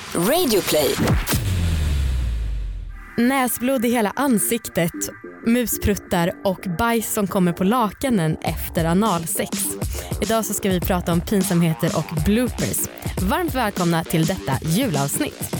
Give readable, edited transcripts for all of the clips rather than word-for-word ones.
Radioplay. Näsblod i hela ansiktet, muspruttar och bajs som kommer på lakanen efter analsex. Idag så ska vi prata om pinsamheter och bloopers. Varmt välkomna till detta julavsnitt.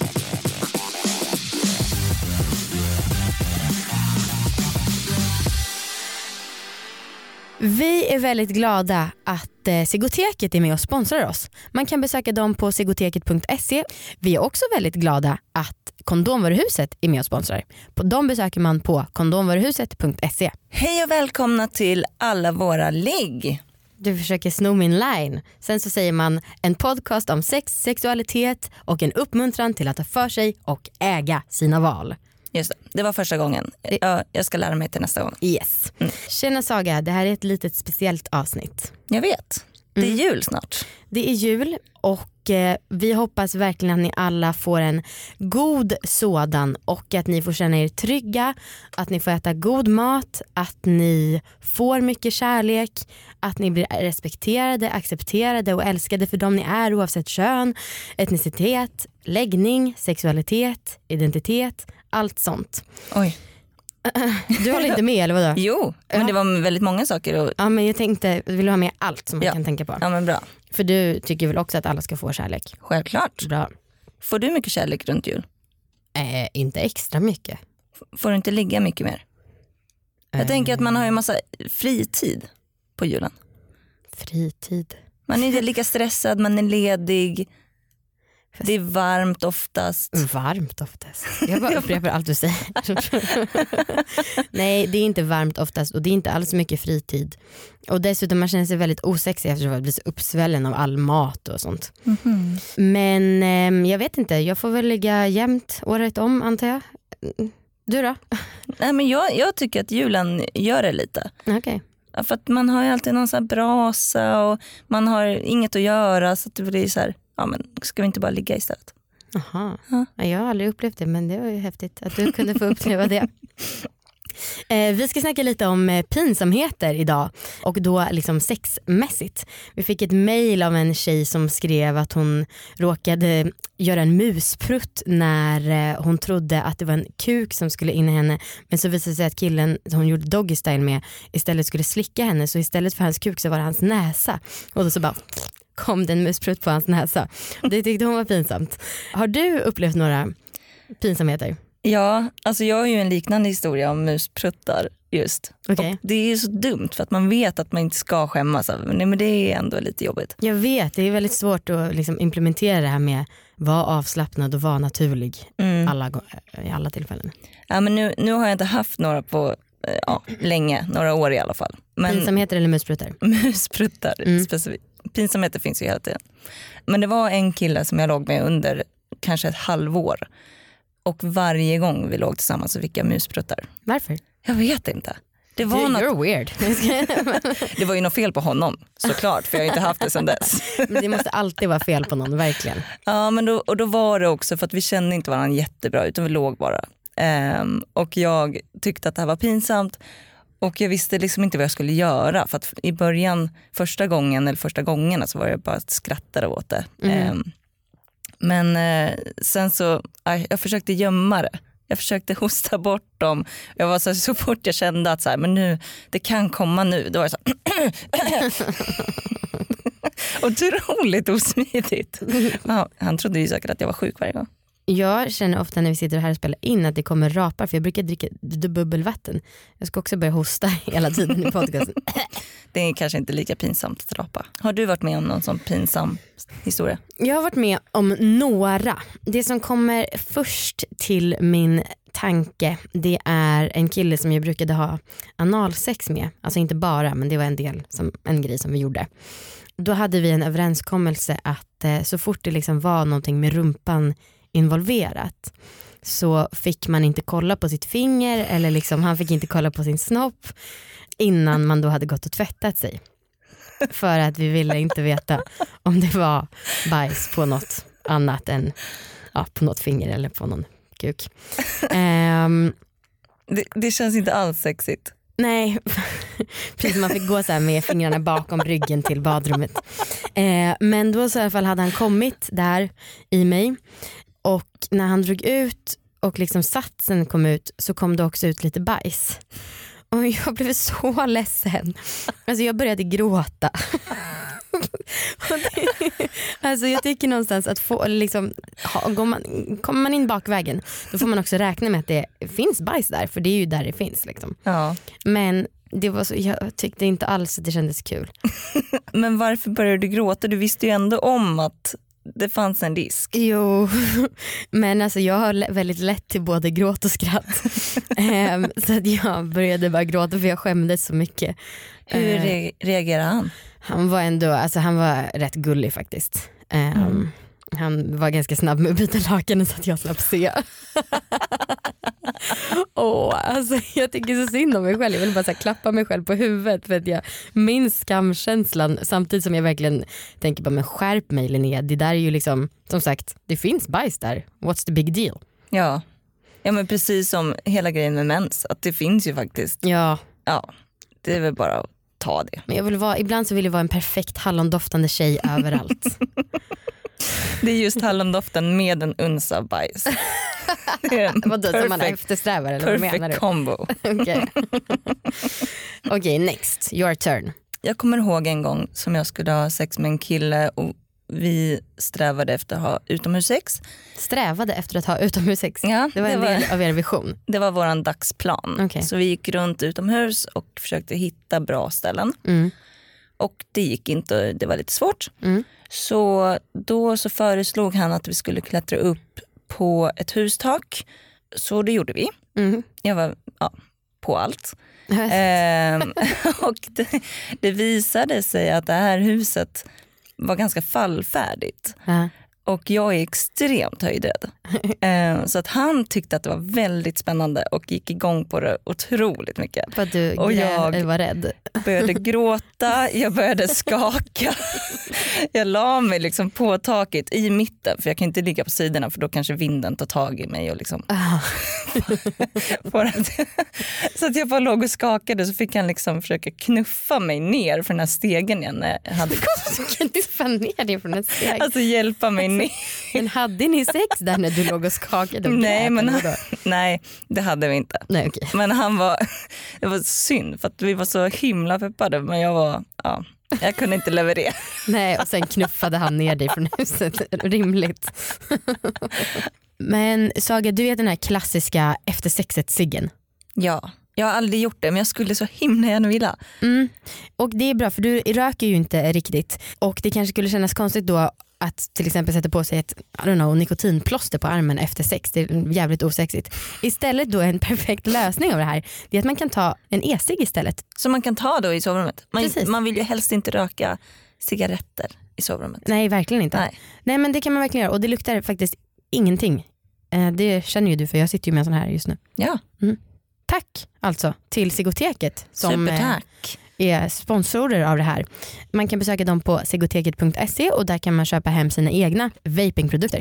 Vi är väldigt glada att Sigoteket är med och sponsrar oss. Man kan besöka dem på sigoteket.se. Vi är också väldigt glada att Kondomvaruhuset är med och sponsrar. De besöker man på kondomvaruhuset.se. Hej och välkomna till alla våra ligg. Du försöker sno min line. Sen så säger man en podcast om sex, sexualitet och en uppmuntran till att ta för sig och äga sina val. Just det var första gången. Jag ska lära mig till nästa gång. Yes. Tjena Saga, det här är ett litet speciellt avsnitt. Jag vet. Det är jul snart. Det är jul och vi hoppas verkligen att ni alla får en god sådan och att ni får känna er trygga, att ni får äta god mat, att ni får mycket kärlek, att ni blir respekterade, accepterade och älskade för dem ni är oavsett kön, etnicitet, läggning, sexualitet, identitet, allt sånt. Oj. Du håller inte med eller vadå? Jo, men det var väldigt många saker. Och... Ja, men jag tänkte, vill du ha med allt som man kan tänka på? Ja, men bra. För du tycker väl också att alla ska få kärlek? Självklart. Bra. Får du mycket kärlek runt jul? Inte extra mycket. Får du inte ligga mycket mer? Jag tänker att man har ju en massa fritid på julen. Fritid? Man är inte lika stressad, man är ledig. Det är varmt oftast. Varmt oftast? Jag bara upprepar allt du säger. Nej, det är inte varmt oftast och det är inte alls mycket fritid. Och dessutom man känner sig väldigt osexig eftersom man blir så uppsvällen av all mat och sånt. Mm-hmm. Men jag vet inte, jag får väl ligga jämt året om antar jag. Du då? Nej, men jag tycker att julen gör det lite. Okej. Ja, för att man har ju alltid någon sån här brasa och man har inget att göra så att det blir så här. Ja, men ska vi inte bara ligga istället? Aha. Ja. Jag har aldrig upplevt det, men det var ju häftigt att du kunde få uppleva det. Vi ska snacka lite om pinsamheter idag och då liksom sexmässigt. Vi fick ett mejl av en tjej som skrev att hon råkade göra en musprutt när hon trodde att det var en kuk som skulle in i henne, men så visade det sig att killen hon gjorde doggy style med istället skulle slicka henne, så istället för hans kuk så var det hans näsa och då så bara kom det en musprutt på hans näsa. Det tyckte hon var pinsamt. Har du upplevt några pinsamheter? Ja, alltså jag har ju en liknande historia om muspruttar just. Okay. Och det är ju så dumt för att man vet att man inte ska skämmas. Men det är ändå lite jobbigt. Jag vet, det är väldigt svårt att liksom implementera det här med vara avslappnad och vara naturlig i alla tillfällen. Ja, men nu har jag inte haft några på länge, några år i alla fall. Men pinsamheter eller muspruttar? Muspruttar specifikt. Pinsamheter finns ju hela tiden. Men det var en kille som jag låg med under kanske ett halvår. Och varje gång vi låg tillsammans så fick jag muspruttar. Varför? Jag vet inte. Det var You're weird. Det var ju något fel på honom, såklart. För jag har inte haft det sedan dess. Men det måste alltid vara fel på någon, verkligen. Ja, men då var det också för att vi kände inte varandra jättebra. Utan vi låg bara. Och jag tyckte att det här var pinsamt. Och jag visste liksom inte vad jag skulle göra. För att i början, första gångerna så var jag bara att skratta åt det. Men sen så, jag försökte gömma det. Jag försökte hosta bort dem. Jag var så fort jag kände att så här, men nu, det kan komma nu. Då var det så otroligt osmidigt. Han trodde ju säkert att jag var sjuk varje gång. Jag känner ofta när vi sitter här och spelar in att det kommer rapar, för jag brukar dricka bubbelvatten. Jag ska också börja hosta hela tiden i podcasten. Det är kanske inte lika pinsamt att rapa. Har du varit med om någon sån pinsam historia? Jag har varit med om några. Det som kommer först till min tanke, det är en kille som jag brukade ha analsex med. Alltså inte bara, men det var en grej som vi gjorde. Då hade vi en överenskommelse att så fort det liksom var någonting med rumpan involverat så fick man inte kolla på sitt finger eller liksom, han fick inte kolla på sin snopp innan man då hade gått och tvättat sig. För att vi ville inte veta om det var bajs på något annat än på något finger eller på någon kuk. Det känns inte alls sexigt. Nej, precis, man fick gå så här med fingrarna bakom ryggen till badrummet. Men då så i alla fall hade han kommit där i mig, och när han drog ut och liksom satsen kom ut så kom det också ut lite bajs. Och jag blev så ledsen. Alltså jag började gråta. Alltså jag tycker någonstans att få, liksom, kommer man in bakvägen, då får man också räkna med att det finns bajs där, för det är ju där det finns liksom. Ja. Men det var så, jag tyckte inte alls att det kändes kul. Men varför började du gråta? Du visste ju ändå om att det fanns en risk. Jo, men alltså jag har väldigt lätt till både gråt och skratt. Så att jag började bara gråta för jag skämdes så mycket. Hur reagerade han? Han var ändå, alltså han var rätt gullig faktiskt. Han var ganska snabb med att byta lakan så att jag slapp se. Alltså jag tycker så synd om mig själv. Jag vill bara så här, klappa mig själv på huvudet för att jag minns skamkänslan, samtidigt som jag verkligen tänker bara, men skärp mig Linnea. Det där är ju liksom, som sagt, det finns bajs där. What's the big deal? Ja, men precis som hela grejen med mens, att det finns ju faktiskt. Ja, det är väl bara att ta det. men jag vill vara, ibland så vill jag vara en perfekt hallondoftande tjej överallt. Det är just hallondoften med en uns av bajs. Det är en Vadå, som man eftersträvar, eller vad menar perfect du? combo. Okej, next, your turn. Jag kommer ihåg en gång som jag skulle ha sex med en kille och vi strävade efter att ha utomhussex. Strävade efter att ha utomhussex? Ja, det var en del av er vision. Det var våran dagsplan. Okay. Så vi gick runt utomhus och försökte hitta bra ställen. Och det gick inte, det var lite svårt. Så då så föreslog han att vi skulle klättra upp på ett hustak. Så det gjorde vi. Jag var på allt. Och det visade sig att det här huset var ganska fallfärdigt. Och jag är extremt höjdrädd. Så att han tyckte att det var väldigt spännande och gick igång på det otroligt mycket. För att du var rädd. Började gråta, jag började skaka. Jag la mig liksom på taket i mitten, för jag kan inte ligga på sidorna för då kanske vinden tar tag i mig. Och liksom. Så att jag bara låg och skakade, så fick han liksom försöka knuffa mig ner för den här stegen jag hade. Knuffa ner dig från en steg? Alltså hjälpa mig ner. Men hade ni sex där när du låg och skakade? Nej, det hade vi inte. Nej, okay. Men det var synd för att vi var så himla peppade, men jag kunde inte leverera. Nej, och sen knuffade han ner dig från huset. Rimligt. Men Saga, du vet den här klassiska efter sexet-ciggen? Ja, jag har aldrig gjort det, men jag skulle så himla gärna vilja. Och det är bra, för du röker ju inte riktigt. Och det kanske skulle kännas konstigt då att till exempel sätta på sig ett nikotinplåster på armen efter sex. Det är jävligt osexigt. Istället då en perfekt lösning av det här, det är att man kan ta en e-cigg istället. Så man kan ta då i sovrummet? Man vill ju helst inte röka cigaretter i sovrummet. Nej, verkligen inte. Nej, men det kan man verkligen göra, och det luktar faktiskt ingenting. Det känner ju du, för jag sitter ju med en sån här just nu. Ja. Tack alltså till Sigoteket som supertack. Är sponsorer av det här. Man kan besöka dem på sigoteket.se och där kan man köpa hem sina egna vapingprodukter.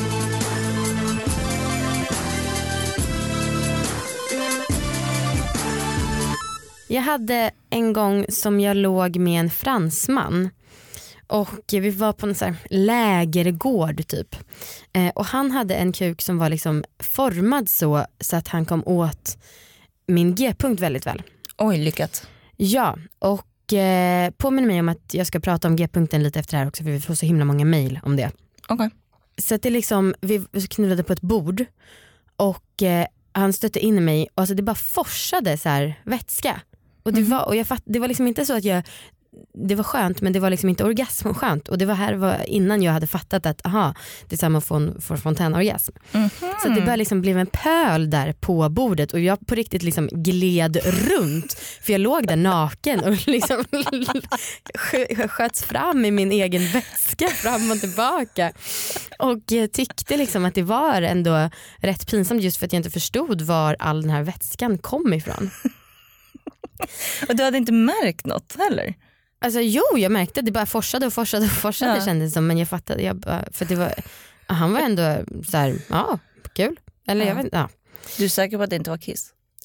Jag hade en gång som jag låg med en fransman. Och vi var på en sån här lägergård typ. Och han hade en kuk som var liksom formad så att han kom åt min G-punkt väldigt väl. Oj, lyckat. Ja, och påminner mig om att jag ska prata om G-punkten lite efter det här också, för vi får så himla många mejl om det. Okay. Så att det liksom, vi knullade på ett bord och han stötte in i mig och alltså det bara forsade så här vätska. Och det var, det var liksom inte så att det var skönt, men det var liksom inte orgasmskönt. Och det var innan jag hade fattat att det är samma för fontänorgasm. Så det bara liksom blev en pöl där på bordet. Och jag på riktigt liksom gled runt. För jag låg där naken och liksom sköts fram i min egen vätska fram och tillbaka. Och jag tyckte liksom att det var ändå rätt pinsamt, just för att jag inte förstod var all den här vätskan kom ifrån. Och du hade inte märkt något heller? Alltså jag märkte det bara forsade ja. Kändes som, men jag fattade för det var, han var ändå så här, kul. Eller jag vet inte. Du är säker på att det inte var kiss?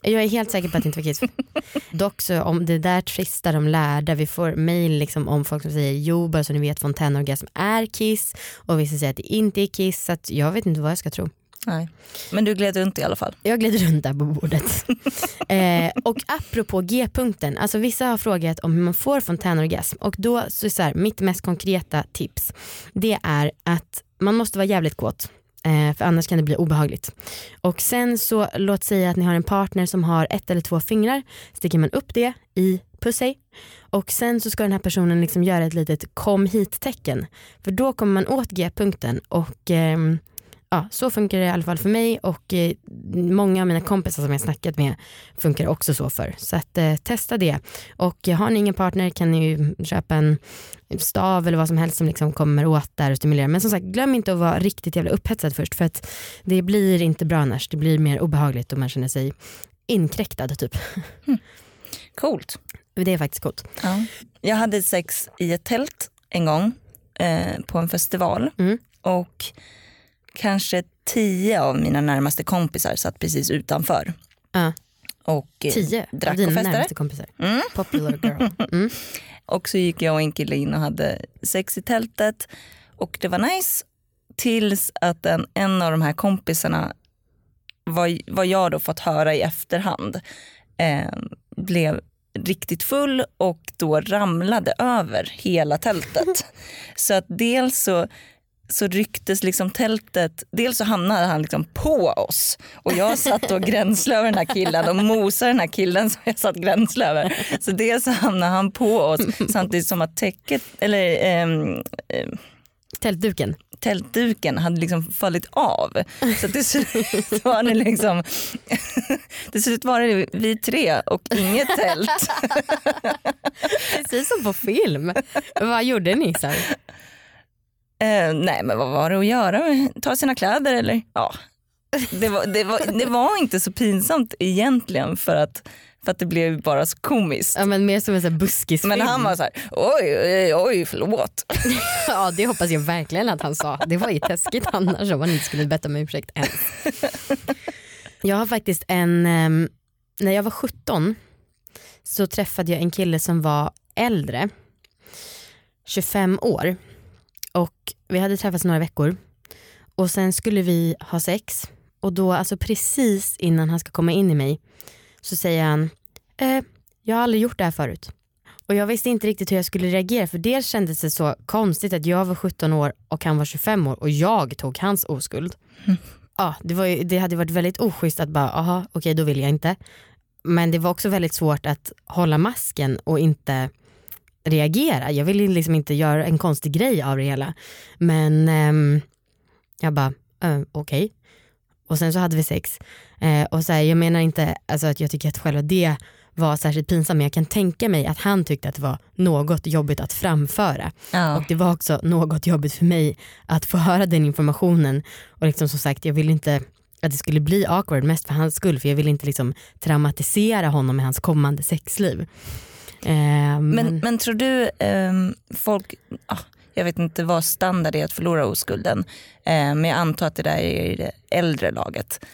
Jag är helt säker på att det inte var kiss. Dock så om det där tristar de lärda. Vi får mejl liksom om folk som säger jo, bara så ni vet, fontänorgasm är kiss. Och vissa säger att det inte är kiss. Så att jag vet inte vad jag ska tro. Nej. Men du gled runt i alla fall. Jag glider runt där på bordet. Och apropå G-punkten. Alltså vissa har frågat om hur man får fontänorgasm. Och då så här, mitt mest konkreta tips. Det är att man måste vara jävligt kåt. För annars kan det bli obehagligt. Och sen så låt säga att ni har en partner som har 1 eller 2 fingrar. Sticker man upp det i pussy. Och sen så ska den här personen liksom göra ett litet kom hit-tecken. För då kommer man åt G-punkten. Och ja, så funkar det i alla fall för mig. Och många av mina kompisar som jag snackat med funkar också så för. Så att testa det. Och har ni ingen partner kan ni ju köpa en stav eller vad som helst som liksom kommer åt där och stimulerar. Men som sagt, glöm inte att vara riktigt jävla upphetsad först. För att det blir inte bra annars. Det blir mer obehagligt och man känner sig inkräktad typ. Coolt. Det är faktiskt coolt. Ja. Jag hade sex i ett tält en gång på en festival. Och kanske 10 av mina närmaste kompisar satt precis utanför. Och 10 drack av dina och festade. Närmaste kompisar. Popular girl. Och så gick jag och en kille in och hade sex i tältet. Och det var nice. Tills att en av de här kompisarna, vad jag då fått höra i efterhand, blev riktigt full och då ramlade över hela tältet. Så att dels så rycktes liksom tältet, dels så hamnade han liksom på oss och jag satt och gränslade över den här killen och mosade den här killen som jag satt gränslade över. Så dels så hamnade han på oss samtidigt som att täcket eller tältduken hade liksom fallit av. Så till slut var det liksom till slut var det vi 3 och inget tält. Precis som på film. Vad gjorde ni så? Nej, men vad var det att göra? Ta sina kläder eller? Ja. Det var inte så pinsamt egentligen för att det blev bara så komiskt. Ja, men mer som en sån här buskisfilm. Men han var så här, oj, förlåt. Ja, det hoppas jag verkligen att han sa. Det var ju taskigt annars om man inte skulle bett om ursäkt än. Jag har faktiskt när jag var 17 så träffade jag en kille som var äldre. 25 år. Och vi hade träffats några veckor. Och sen skulle vi ha sex. Och då, alltså precis innan han ska komma in i mig, så säger han, jag har aldrig gjort det här förut. Och jag visste inte riktigt hur jag skulle reagera. För det kändes det så konstigt att jag var 17 år och han var 25 år. Och jag tog hans oskuld. Ja, det hade varit väldigt oschysst att bara, okej, då vill jag inte. Men det var också väldigt svårt att hålla masken och inte reagera. Jag ville liksom inte göra en konstig grej av det hela. Men jag bara, okej. Och sen så hade vi sex. Och så här, jag menar inte alltså, att jag tycker att själva det var särskilt pinsamt, men jag kan tänka mig att han tyckte att det var något jobbigt att framföra. Ja. Och det var också något jobbigt för mig att få höra den informationen. Och liksom som sagt, jag ville inte att det skulle bli awkward, mest för hans skull. För jag ville inte liksom traumatisera honom med hans kommande sexliv. Men tror du folk, jag vet inte vad standard är att förlora oskulden, men jag antar att det där är i det äldre laget.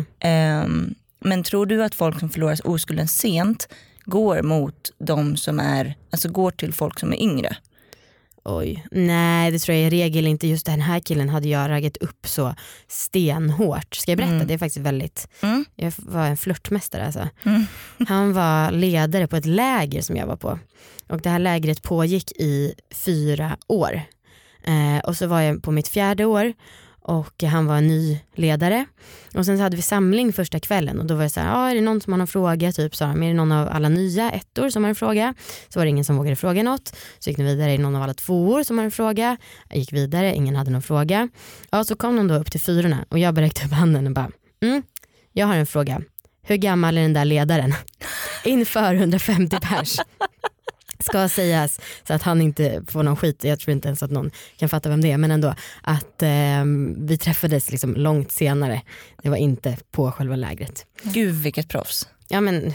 Men tror du att folk som förlorar oskulden sent går mot de som är, alltså går till folk som är yngre? Oj, nej det tror jag i regel inte. Just den här killen hade jag raggat upp så stenhårt. Ska jag berätta? Det är faktiskt väldigt jag var en flörtmästare alltså. Han var ledare på ett läger som jag var på. Och det här lägret pågick i 4 år. Och så var jag på mitt 4:e år. Och han var en ny ledare. Och sen så hade vi samling första kvällen. Och då var det så här, är det någon som har någon fråga? Typ så här, är det någon av alla nya 1:or som har en fråga? Så var det ingen som vågade fråga något. Så gick ni vidare, är det någon av alla 2:or som har en fråga? Jag gick vidare, ingen hade någon fråga. Ja, så kom de då upp till 4:orna. Och jag bara räckte upp handen och bara, jag har en fråga. Hur gammal är den där ledaren? Inför 150 pers. Ska sägas så att han inte får någon skit. Jag tror inte ens att någon kan fatta vem det är. Men ändå att vi träffades liksom långt senare. Det var inte på själva lägret. Gud vilket proffs. Ja men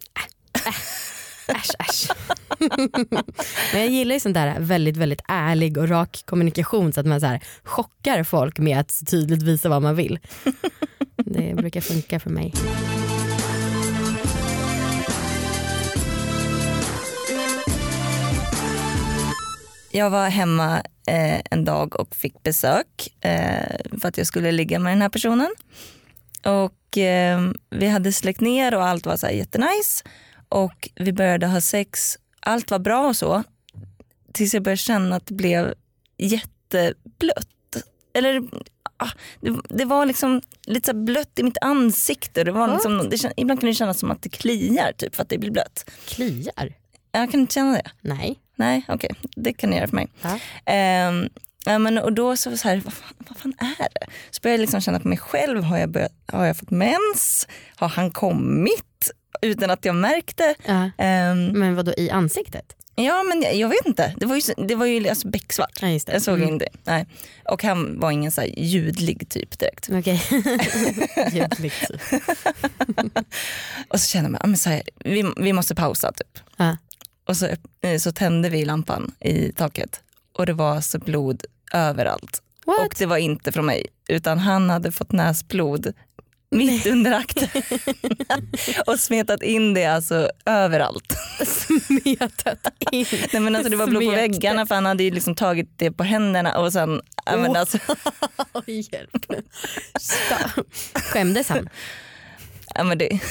äsch. Men jag gillar ju sånt där väldigt, väldigt ärlig och rak kommunikation. Så att man så här chockar folk med att tydligt visa vad man vill. Det brukar funka för mig. Jag var hemma en dag och fick besök för att jag skulle ligga med den här personen. Och vi hade släckt ner och allt var så här jättenice. Och vi började ha sex. Allt var bra och så. Tills jag började känna att det blev jätteblött. Eller det var liksom lite så blött i mitt ansikte. Det var liksom, ibland kan det kännas som att det kliar typ för att det blir blött. Kliar? Jag kan inte känna det. Nej, okej. Det kan ni göra för mig. Ja, men och då så här, vad fan är det? Så började jag liksom känna på mig själv. Har jag fått mens? Har han kommit? Utan att jag märkte. Men vad då i ansiktet? Ja, men jag vet inte. Det var ju alltså becksvart. Ja, just det. Jag såg inte. Nej. Och han var ingen så här ljudlig typ direkt. Okej. Ljudlig typ. Och så kände man, men så här, vi måste pausa typ. Och så tände vi lampan i taket. Och det var så blod överallt. What? Och det var inte från mig. Utan han hade fått näsblod mitt under akten. Och smetat in det alltså överallt. Smetat in? Nej, men alltså det var blod på väggarna för han hade ju liksom tagit det på händerna och sen men alltså. Hjälp. Skämdes han? Ja, men det.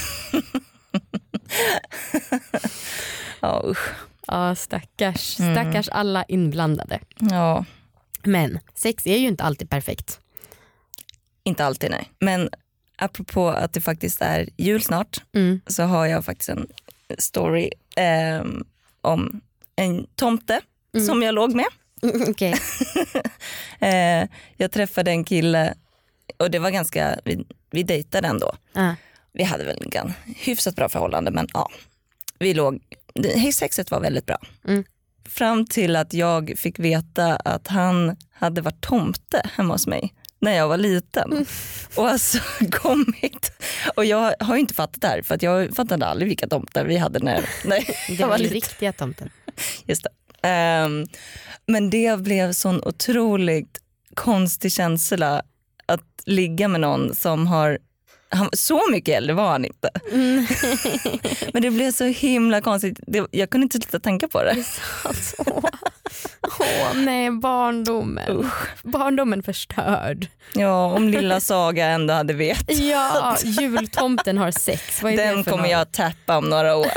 Usch. Ja, stackars alla inblandade. Ja. Men sex är ju inte alltid perfekt. Inte alltid, nej. Men apropå att det faktiskt är jul snart så har jag faktiskt en story om en tomte som jag låg med. Okej. Jag träffade en kille och det var ganska, vi dejtade ändå. Vi hade väl en hyfsat bra förhållande, men ja, vi låg, sexet var väldigt bra. Fram till att jag fick veta att han hade varit tomte hemma hos mig när jag var liten. Och alltså kommit. Och jag har ju inte fattat det här, för att jag fattade aldrig vilka tomtar vi hade när jag var liten. Riktiga tomten. Just det. Men det blev sån otroligt konstig känsla att ligga med någon som så mycket äldre var han inte. Men det blev så himla konstigt. Jag kunde inte sluta tänka på det. Nej, barndomen. Barndomen förstörd. Ja, om lilla Saga ändå hade vetat. Ja, jultomten har sex. Vad är den kommer jag tappa om några år.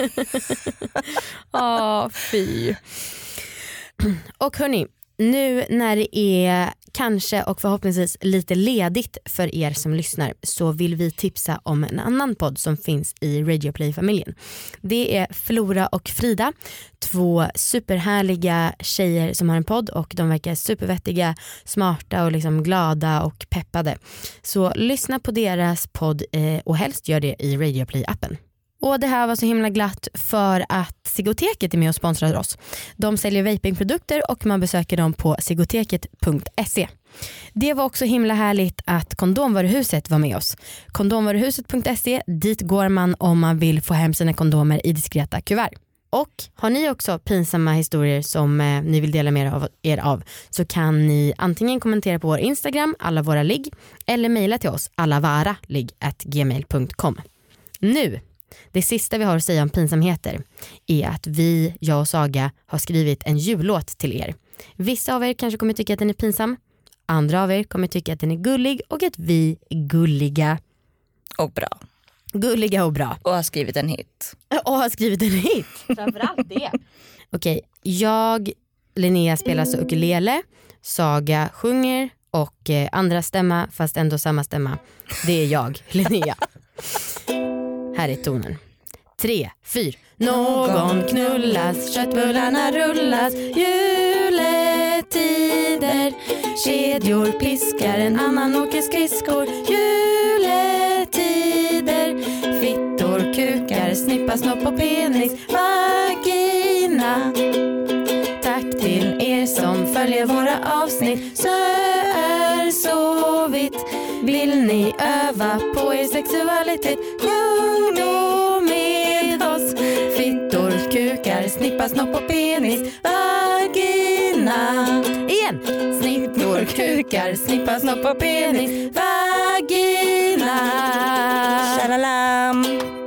Fy. Och hörni, nu när det är kanske och förhoppningsvis lite ledigt för er som lyssnar, så vill vi tipsa om en annan podd som finns i Radio Play-familjen. Det är Flora och Frida, 2 superhärliga tjejer som har en podd, och de verkar supervettiga, smarta och liksom glada och peppade. Så lyssna på deras podd och helst gör det i Radio Play-appen. Och det här var så himla glatt för att Sigoteket är med och sponsrar oss. De säljer vapingprodukter och man besöker dem på sigoteket.se. Det var också himla härligt att Kondomvaruhuset var med oss. Kondomvaruhuset.se, dit går man om man vill få hem sina kondomer i diskreta kuvert. Och har ni också pinsamma historier som ni vill dela med er av, så kan ni antingen kommentera på vår Instagram, alla våra ligg, eller mejla till oss, allavaraligg@gmail.com. Nu! Det sista vi har att säga om pinsamheter är att jag och Saga har skrivit en jullåt till er. Vissa av er kanske kommer tycka att den är pinsam. Andra av er kommer tycka att den är gullig och att vi är gulliga. Och bra. Gulliga och bra. Och har skrivit en hit. Framförallt det. Okej, Linnea spelar så ukulele, Saga sjunger och andra stämma, fast ändå samma stämma. Det är jag, Linnea. Här är tonen. 3, 4. Någon knullas, köttbullarna rullas, juletider. Kedjor piskar, en annan åker skridskor. Juletider. Fittor, kukar, snippa, snopp och penis. Vagina. Tack till er som följer våra avsnitt. Snö så vitt. Vill ni öva på er sexualitet? Sjung då med oss. Fittor, kukar, snippa, snopp och penis. Vagina. Igen. Snittor, kukar, snippa, snopp och penis. Vagina. Shalalam.